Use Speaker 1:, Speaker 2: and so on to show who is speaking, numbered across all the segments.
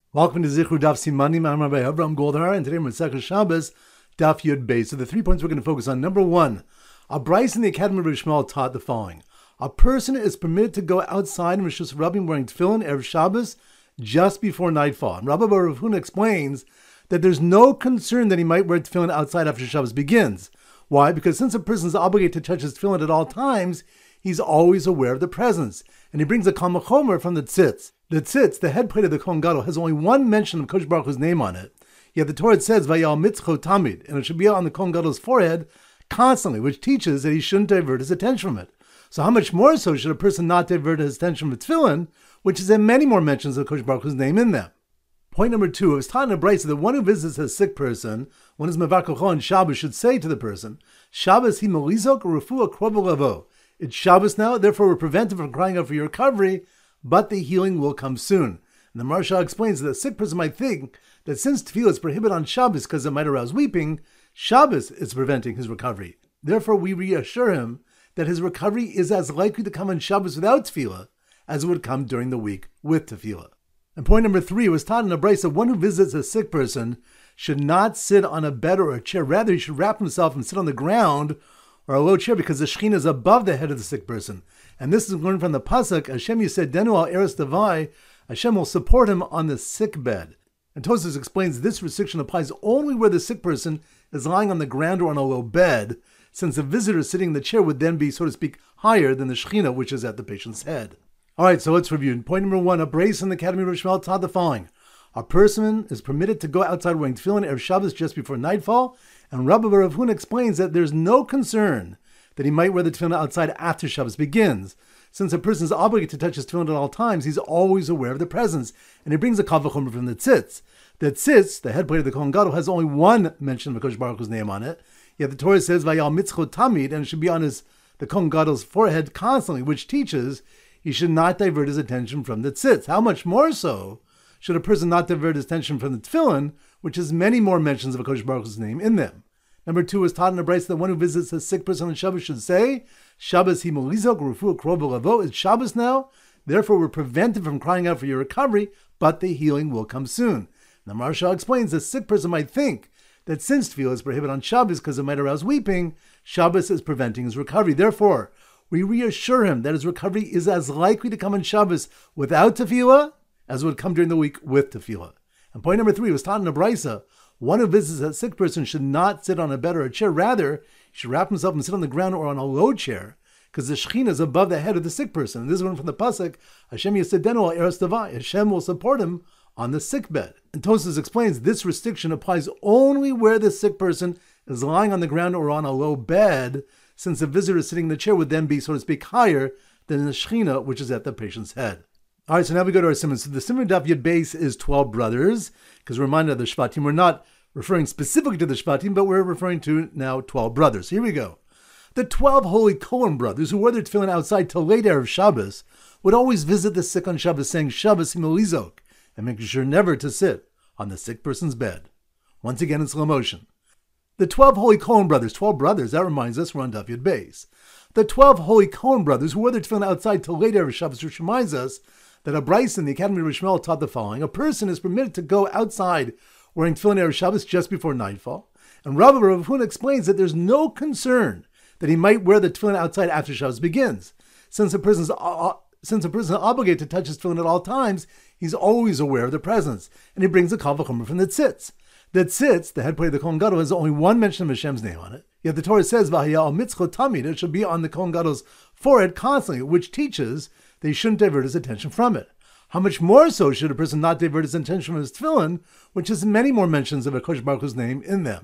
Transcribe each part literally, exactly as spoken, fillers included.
Speaker 1: Welcome to Zichru Daf Simanim. I'm Rabbi Avraham Goldhar, and today we're in Masechah Shabbos, Daf Yud Beis. So the three points we're going to focus on. Number one, a Bryce in the Academy of Rav Shmuel taught the following. A person is permitted to go outside in Rishus Rabbim wearing tefillin Erev Shabbos just before nightfall. And Rabbi Bar Rav Huna explains that there's no concern that he might wear tefillin outside after Shabbos begins. Why? Because since a person is obligated to touch his tefillin at all times, he's always aware of the presence. And he brings a Kal Vachomer from the Tzitz. The Tzitz, the head plate of the Kohen Gadol, has only one mention of Kosh Baruch Hu's name on it. Yet the Torah says, Vayal Mitzcho Tamid, and it should be on the Kohen Gadol's forehead constantly, which teaches that he shouldn't divert his attention from it. So how much more so should a person not divert his attention from tefillin, which is in many more mentions of Kosh Baruch Hu's name in them? Point number two, it was taught in a brayso that one who visits a sick person, one is Mevakocho on Shabbos, should say to the person, Shabbos hi melizok refuah krov lavo. It's Shabbos now, therefore we're prevented from crying out for your recovery, but the healing will come soon. And the Maharsha explains that a sick person might think that since tefillah is prohibited on Shabbos because it might arouse weeping, Shabbos is preventing his recovery. Therefore we reassure him that his recovery is as likely to come on Shabbos without tefillah as it would come during the week with tefillah. And point number three was taught in a brayso that one who visits a sick person should not sit on a bed or a chair. Rather, he should wrap himself and sit on the ground or a low chair because the Shekhinah is above the head of the sick person. And this is learned from the Pasuk, Hashem Yisedenu al Eretz Davai, Hashem will support him on the sick bed. And Tosfos explains this restriction applies only where the sick person is lying on the ground or on a low bed, since the visitor sitting in the chair would then be, so to speak, higher than the Shekhinah, which is at the patient's head. All right, so let's review. Point number one, a brayso in the Academy of Rav Shmuel taught the following. A person is permitted to go outside wearing tefillin Erev Shabbos just before nightfall, and Rabbi Rav Huna explains that there's no concern that he might wear the tefillin outside after Shabbos begins. Since a person is obligated to touch his tefillin at all times, he's always aware of the presence. And he brings a Kal Vachomer from the Tzitz. The Tzitz, the head plate of the Kohen Gadol, has only one mention of Kosh Baruch Hu's name on it. Yet the Torah says, Vayal Mitzcho Tamid, and it should be on his the Kohen Gadol's forehead constantly, which teaches he should not divert his attention from the Tzitz. How much more so should a person not divert his attention from the tefillin, which has many more mentions of Kosh Baruch Hu's name in them? Number two is taught in a brayso that one who visits a sick person on Shabbos should say, Shabbos hi melizok refuah krov lavo. It's Shabbos now, therefore we're prevented from crying out for your recovery, but the healing will come soon. And the Maharsha explains the sick person might think that since tefillah is prohibited on Shabbos because it might arouse weeping, Shabbos is preventing his recovery. Therefore, we reassure him that his recovery is as likely to come on Shabbos without tefillah as would come during the week with tefillah. And point number three was taught in a brayso. One who visits a sick person should not sit on a bed or a chair. Rather, he should wrap himself and sit on the ground or on a low chair, because the Shekhinah is above the head of the sick person. And this is one from the Pasuk, Hashem Yisedenu al Eretz Davai. Hashem will support him on the sick bed. And Tosfos explains this restriction applies only where the sick person is lying on the ground or on a low bed, since the visitor sitting in the chair would then be, so to speak, higher than the Shekhinah, which is at the patient's head. All right, so now we go to our simon. So the simon Daf Yud Beis is twelve brothers, because we're reminded of the Shvatim. We're not referring specifically to the Shvatim, but we're referring to now twelve brothers. Here we go. The twelve holy Kohen brothers who wore their tefillin outside till late Erev Shabbos would always visit the sick on Shabbos saying Shabbos hi melizok, and making sure never to sit on the sick person's bed. Once again in slow motion. The twelve holy Kohen brothers, twelve brothers, that reminds us we're on Daf Yud Beis. The twelve holy Kohen brothers who wore their tefillin outside till late Erev Shabbos, which reminds us that a brayso in the Academy of Rav Shmuel taught the following. A person is permitted to go outside wearing tefillin Erev Shabbos just before nightfall. And Rabbi Rav Huna explains that there's no concern that he might wear the tefillin outside after Shabbos begins. Since a person is uh, since a person is obligated to touch his tefillin at all times, he's always aware of the presence. And he brings a Kal Vachomer from the Tzitz. The Tzitz, the head plate of the Kohen Gadol, has only one mention of Hashem's name on it. Yet the Torah says, V'hayal Mitzcho Tamid, it should be on the Kohen Gadol's forehead constantly, which teaches that he shouldn't divert his attention from it. How much more so should a person not divert his attention from his tefillin, which has many more mentions of Kosh Baruch Hu's name in them?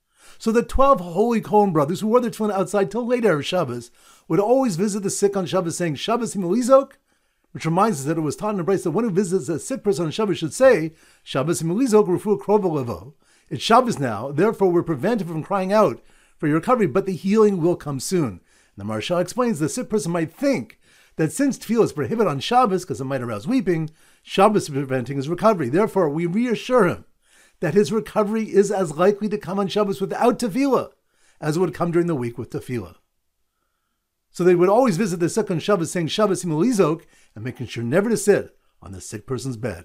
Speaker 1: So the twelve holy Kohen brothers who wore their tefillin outside till late Erev Shabbos would always visit the sick on Shabbos saying Shabbos hi melizok, which reminds us that it was taught in a brayso that one who visits a sick person on Shabbos should say Shabbos hi melizok refuah krov lavo. It's Shabbos now, therefore we're prevented from crying out for your recovery, but the healing will come soon. And the Maharsha explains the sick person might think that since tefillah is prohibited on Shabbos because it might arouse weeping, Shabbos is preventing his recovery. Therefore, we reassure him that his recovery is as likely to come on Shabbos without tefillah as it would come during the week with tefillah. So they would always visit the sick on Shabbos saying Shabbos hi melizok and making sure never to sit on the sick person's bed.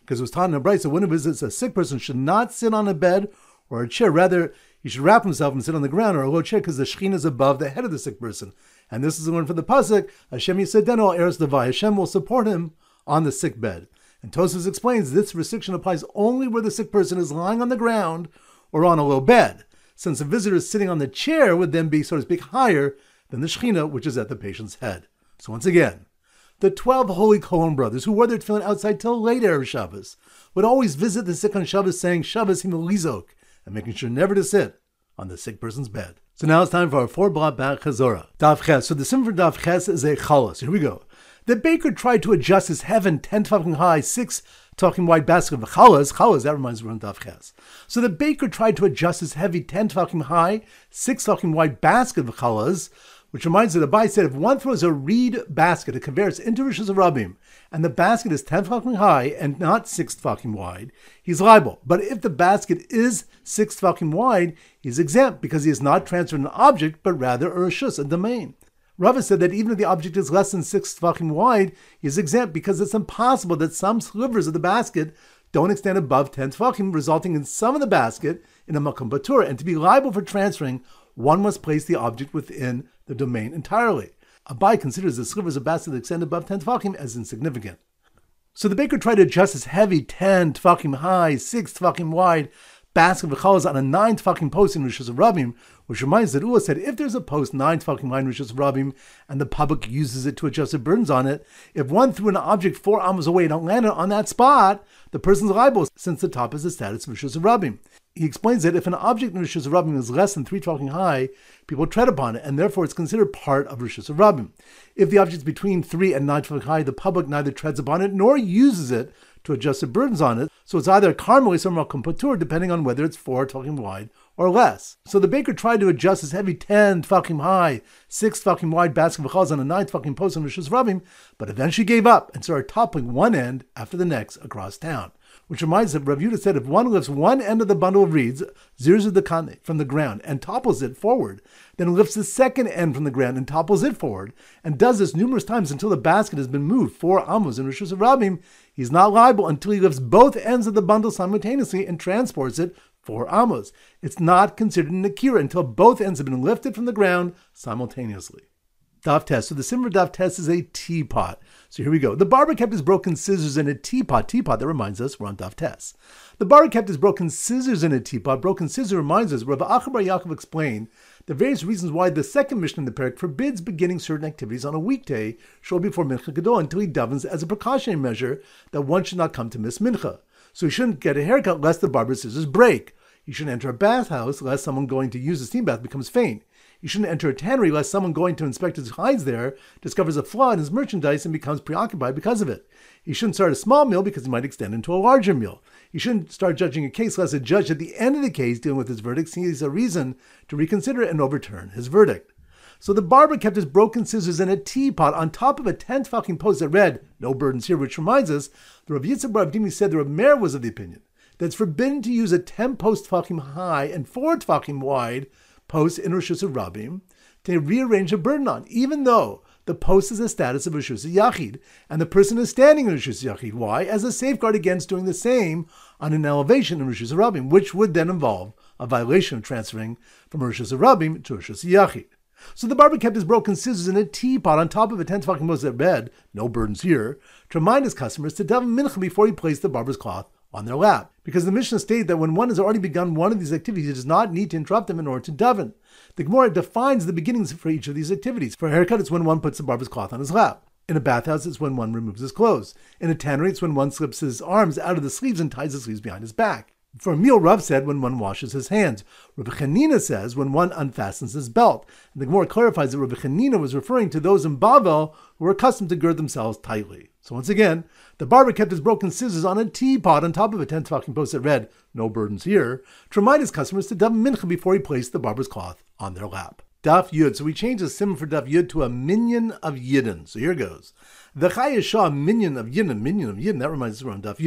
Speaker 1: because it was taught in a brayso that when he visits a sick person should not sit on a bed or a chair. Rather, he should wrap himself and sit on the ground or a low chair because the Shekhinah is above the head of the sick person. And this is the one for the pasuk, Hashem Yisedenu al eretz devai. Hashem will support him on the sick bed. And Tosfos explains this restriction applies only where the sick person is lying on the ground or on a low bed, since the visitor is sitting on the chair would then be, so to speak, higher than the Shekhinah, which is at the patient's head. So once again, the twelve holy Kohen brothers who wore their tefillin outside till late Erev Shabbos would always visit the sick on Shabbos saying Shabbos himulizok and making sure never to sit on the sick person's bed. So now it's time for our four block back chazorah. Daf Ches. So the sim for Daf Ches is a chalas. Here we go. The baker tried to adjust his heaven ten tefachim high, six talking wide basket of chalas. Chalas, that reminds me of Daf Ches. So the baker tried to adjust his heavy ten tefachim high, six talking wide basket of chalas, which reminds me, the Bai said, if one throws a reed basket, a kaveris, into Rishus Harabim, and the basket is ten tefachim high and not six tefachim wide, he's liable. But if the basket is six tefachim wide, he's exempt because he has not transferred an object, but rather a rishus, a domain. Rava said that even if the object is less than six tefachim wide, he is exempt because it's impossible that some slivers of the basket don't extend above ten tefachim, resulting in some of the basket in a makom patur. And to be liable for transferring, one must place the object within the domain entirely. Abai considers the slivers of basket that extend above ten tefachim as insignificant. So the baker tried to adjust his heavy ten tefachim high, six tefachim wide basket of chalas on a nine tefachim post in Rishus Harabim, which reminds that Ula said if there's a post nine tefachim high in Rishus Harabim and the public uses it to adjust the burdens on it, if one threw an object four amos away and don't land it on that spot, the person's liable since the top is the status of Rishus Harabim. He explains that if an object in Rishus Harabim is less than three tefachim high, people tread upon it, and therefore it's considered part of Rishus Harabim. If the object is between three and nine tefachim high, the public neither treads upon it nor uses it to adjust the burdens on it, so it's either a karmelis or makom patur, depending on whether it's four tefachim wide or less. So the baker tried to adjust his heavy ten tefachim high, six tefachim wide basket of chalas on a nine tefachim post in Rishus Harabim, but eventually gave up and started toppling one end after the next across town. Which reminds us that Rav Yehuda said if one lifts one end of the bundle of reeds, zirzah the kane, from the ground and topples it forward, then lifts the second end from the ground and topples it forward, and does this numerous times until the basket has been moved four amos in Rishus Harabim, he's not liable until he lifts both ends of the bundle simultaneously and transports it four amos. It's not considered an akira until both ends have been lifted from the ground simultaneously. Daf Tes. So the sim for Daf Tes is a teapot. So here we go. The barber kept his broken scissors in a teapot. Teapot, that reminds us, we're on Daf Tes. The barber kept his broken scissors in a teapot. Broken scissors reminds us, Rav Acha bar Yaakov explained the various reasons why the second mission in the parak forbids beginning certain activities on a weekday, shortly before Mincha Gadol, until he davens as a precautionary measure that one should not come to miss Mincha. So he shouldn't get a haircut lest the barber's scissors break. He shouldn't enter a bathhouse lest someone going to use a steam bath becomes faint. You shouldn't enter a tannery lest someone going to inspect his hides there discovers a flaw in his merchandise and becomes preoccupied because of it. He shouldn't start a small meal because he might extend into a larger meal. He shouldn't start judging a case lest a judge at the end of the case dealing with his verdict sees a reason to reconsider it and overturn his verdict. So the barber kept his broken scissors in a teapot on top of a ten tefachim post that read, "No burdens here," which reminds us, the Rav Yitzchak bar Avdimi said the Rav Meir was of the opinion that it's forbidden to use a ten post tefachim high and four tefachim wide post in Rishus Harabim to rearrange a burden on, even though the post is the status of Rishus Yachid, and the person is standing in Rishus Yachid. Why? As a safeguard against doing the same on an elevation in Rishus Harabim, which would then involve a violation of transferring from Rishus Harabim to Rishus Yachid. So the barber kept his broken scissors in a teapot on top of a ten tefachim post at bed, no burdens here, to remind his customers to daven mincha before he placed the barber's cloth on their lap. Because the Mishnah stated that when one has already begun one of these activities, he does not need to interrupt them in order to daven. The Gemara defines the beginnings for each of these activities. For a haircut, it's when one puts the barber's cloth on his lap. In a bathhouse, it's when one removes his clothes. In a tannery, it's when one slips his arms out of the sleeves and ties the sleeves behind his back. For a meal, Rav said when one washes his hands. Rabbi Chanina says when one unfastens his belt. And the Gemara clarifies that Rabbi Chanina was referring to those in Bavel who were accustomed to gird themselves tightly. So once again, the barber kept his broken scissors on a teapot on top of a ten tefachim post that read, "No burdens here," to remind his customers to daven mincha before he placed the barber's cloth on their lap. Daf Yud. So we changed the sim for Daf Yud to a minyan of Yidden. So here goes. The Chayei Shah, minyan of Yidden, minyan of Yidden. That reminds us we're on Daf Yud.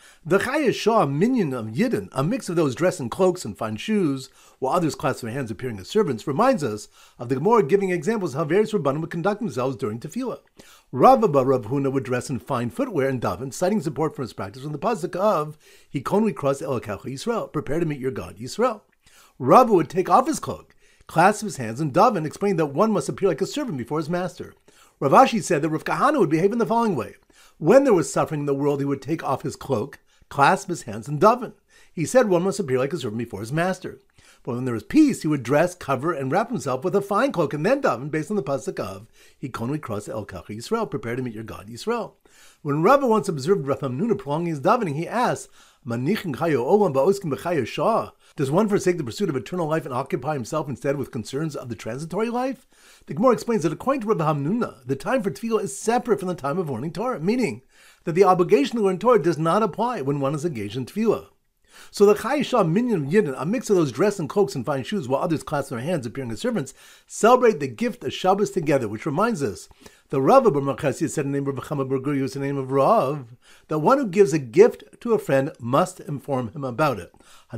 Speaker 1: The Chaya Shah minion of Yidden, a mix of those dressed in cloaks and fine shoes, while others clasp their hands appearing as servants, reminds us of the Gemara giving examples of how various Rabbanim would conduct themselves during tefillah. Rav Abba Rav Huna would dress in fine footwear and daven, citing support for his practice from the pasuk of Hikon Rikras Elokecha Yisrael, prepare to meet your God Yisrael. Rav would take off his cloak, clasp his hands, and daven, explaining that one must appear like a servant before his master. Rav Ashi said that Rav Kahana would behave in the following way. When there was suffering in the world, he would take off his cloak, clasp his hands, and daven. He said one must appear like a servant before his master. But when there was peace, he would dress, cover, and wrap himself with a fine cloak, and then daven based on the pasuk of Hikon Rikras Elokecha Yisrael, prepare to meet your God Yisrael. When Rabbah once observed Rav Hamnuna prolonging his davening, he asked, Manichin chayo olam ba'oskim b'chayo shah. Does one forsake the pursuit of eternal life and occupy himself instead with concerns of the transitory life? The Gemara explains that according to Rav Hamnuna, the time for tefillah is separate from the time of learning Torah, meaning that the obligation to learn Torah does not apply when one is engaged in tefillah. So the Chaya Shah minion of Yidden, a mix of those dressed in cloaks and fine shoes while others clasp their hands appearing as servants, celebrate the gift of Shabbos together, which reminds us the Rav Bar Machasi said in the name of Chama Bar Guri, who's the name of Rav, that one who gives a gift to a friend must inform him about it.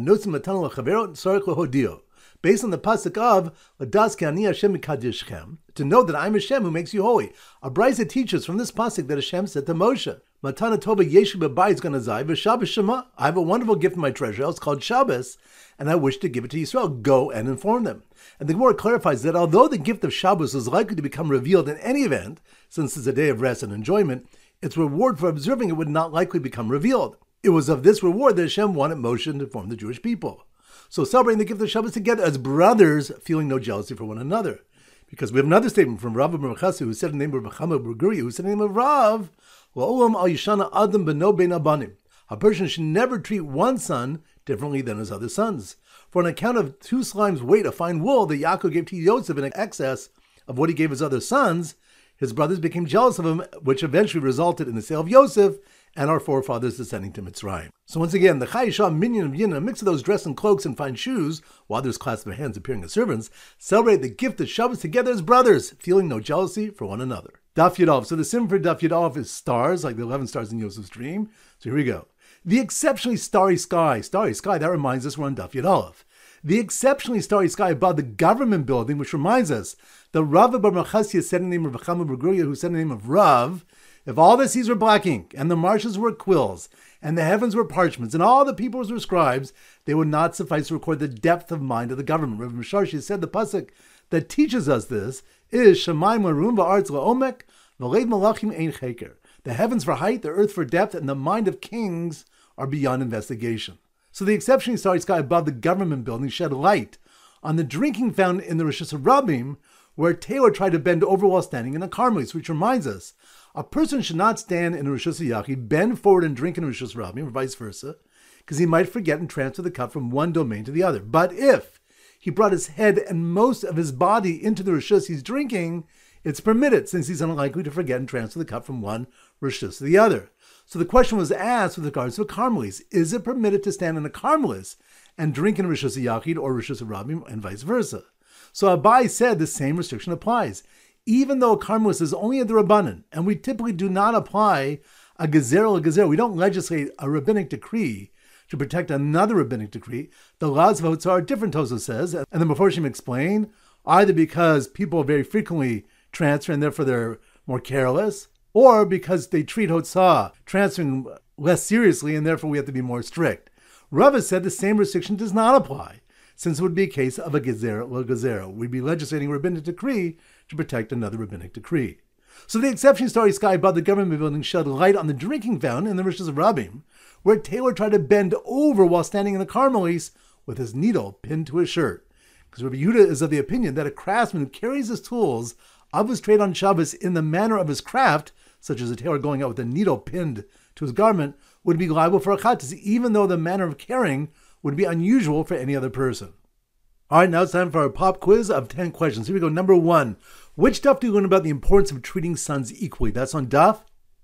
Speaker 1: Based on the pasuk of Ladas ki ani Hashem mikadeshchem, to know that I'm Hashem who makes you holy. A brisa teaches from this pasuk that Hashem said to Moshe, Matana tova yeshu b'bayis ganazai v'Shabbos shema. I have a wonderful gift in my treasure. It's called Shabbos, and I wish to give it to Yisrael. Go and inform them. And the Gemara clarifies that although the gift of Shabbos is likely to become revealed in any event, since it's a day of rest and enjoyment, its reward for observing it would not likely become revealed. It was of this reward that Hashem wanted Moshe to inform the Jewish people. So celebrating the gift of Shabbos together as brothers, feeling no jealousy for one another. Because we have another statement from Rav Bar Machasi, who said in the name of Chama Bar Guri, who said in the name of Rav, La'olam al yishana adam beno ben abanim. A person should never treat one son differently than his other sons. For on account of two slimes' weight of fine wool that Yaakov gave to Yosef in excess of what he gave his other sons, his brothers became jealous of him, which eventually resulted in the sale of Yosef and our forefathers descending to Mitzrayim. So once again, the Chaya Shah minion of Yidden, a mix of those dressed in cloaks and fine shoes, while others clasp their hands appearing as servants, celebrate the gift of Shabbos together as brothers, feeling no jealousy for one another. Daf Yud Aleph. So the sim for Daf Yud Aleph is stars, like the eleven stars in Yosef's dream. So here we go. The exceptionally starry sky. Starry sky, that reminds us we're on Daf Yud Aleph. The exceptionally starry sky above the government building, which reminds us that Rav Bar Machasi said in the name of Chama Bar Guri, who said in the name of Rav, if all the seas were black ink, and the marshes were quills, and the heavens were parchments, and all the peoples were scribes, they would not suffice to record the depth of mind of the government. Rav Misharshi said the pasuk that teaches us this is Shamayim Larum va'aretz la'omek v'lev malachim ein cheker. The heavens for height, the earth for depth, and the mind of kings are beyond investigation. So the exceptionally starry sky above the government building shed light on the drinking fountain in the Rishus Rabbim, where Taylor tried to bend over while standing in a Carmelis, which reminds us, a person should not stand in a Rishus Yachid, bend forward and drink in a Rishus Rabbim, or vice versa, because he might forget and transfer the cup from one domain to the other. But if he brought his head and most of his body into the Rishus he's drinking, it's permitted, since he's unlikely to forget and transfer the cup from one Rishus to the other. So the question was asked with regards to a Carmelis. Is it permitted to stand in a Carmelis and drink in a Rishus Yachid or Rishus Rabbim, and vice versa? So Abai said the same restriction applies. Even though a Carmelis is only a Rabbanan, and we typically do not apply a Gezer a Gezer, we don't legislate a rabbinic decree to protect another rabbinic decree, the laws of Hotzar are different, Tosa says, and the Meforshim explain, either because people very frequently transfer and therefore they're more careless, or because they treat Hotzah transferring less seriously and therefore we have to be more strict. Rava said the same restriction does not apply, since it would be a case of a Gezer la Gezer. We'd be legislating a rabbinic decree to protect another rabbinic decree. So the exceptionally starry sky above the government building shed light on the drinking fountain in the Rishus Rabbim, where Taylor tried to bend over while standing in the Carmelis with his needle pinned to his shirt. Because Rabbi Yehuda is of the opinion that a craftsman who carries his tools of his trade on Shabbos in the manner of his craft, such as a tailor going out with a needle pinned to his garment, would be liable for a chatas, even though the manner of carrying would be unusual for any other person. All right, now it's time for our pop quiz of ten questions. Here we go. Number one. Which daf do you learn about the importance of treating sons equally? That's on daf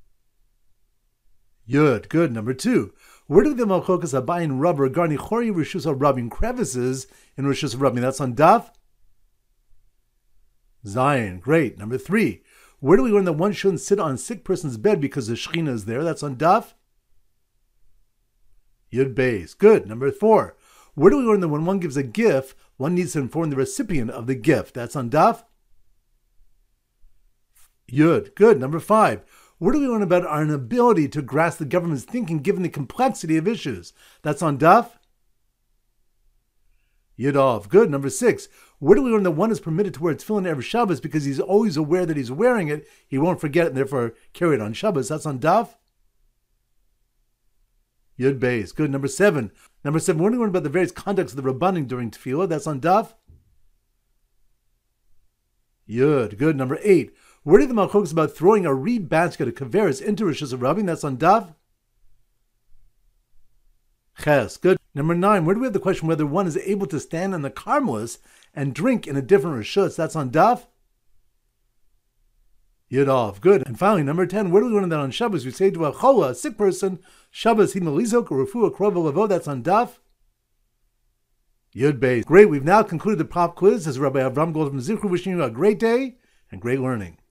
Speaker 1: Yud. Good. Number two. Where do the Malchokas Abai and Rav regarding Chori Rishus Rabbim crevices in Rishus Rabbim? That's on daf Zion. Great. Number three. Where do we learn that one shouldn't sit on a sick person's bed because the Shekhinah is there? That's on daf Yud Beis. Good. Number four. Where do we learn that when one gives a gift, one needs to inform the recipient of the gift? That's on Daf Yud. Good. Number five. Where do we learn about our inability to grasp the government's thinking given the complexity of issues? That's on Daf Yud Aleph. Good. Number six. Where do we learn that one is permitted to wear tefillin every Shabbos because he's always aware that he's wearing it, he won't forget it, and therefore carry it on Shabbos? That's on Daf Yud Beis. Good. Number seven. Number seven. Where do we learn about the various conducts of the Rabbanim during tefillah? That's on Daf Yud. Good. Number eight. Where do the Malchokes about throwing a reed basket of kaveras into Rosh Hashanah? That's on Daf Ches. Good. Number nine. Where do we have the question whether one is able to stand on the Karmelis and drink in a different Rishus? That's on Daf Yud Aleph. Good. And finally, number ten. Where do we learn that on Shabbos we say to a chola, a sick person, Shabbos himalizok or refu krova lavo? That's on Daf Yud Beis. Great. We've now concluded the pop quiz. This is Rabbi Avram Gold from Zichru wishing you a great day and great learning.